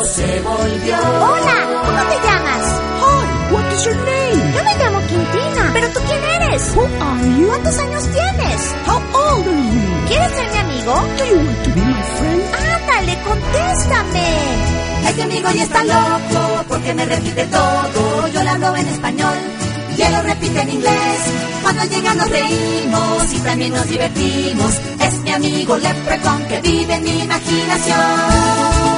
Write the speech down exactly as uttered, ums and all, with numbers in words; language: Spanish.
loco se volvió. Hola, ¿cómo te llamas? Hi, what is your name? Yo me llamo Quintina. ¿Pero tú quién eres? Who are you? ¿Cuántos años tienes? How old are you? ¿Quieres ser mi amigo? Do you want to be my friend? Ándale, contéstame. Este amigo ya está loco porque me repite todo. Yo le hablo en español y él lo repite en inglés. Cuando llega nos reímos y también nos divertimos. Es mi amigo Leprechaun que vive en mi imaginación.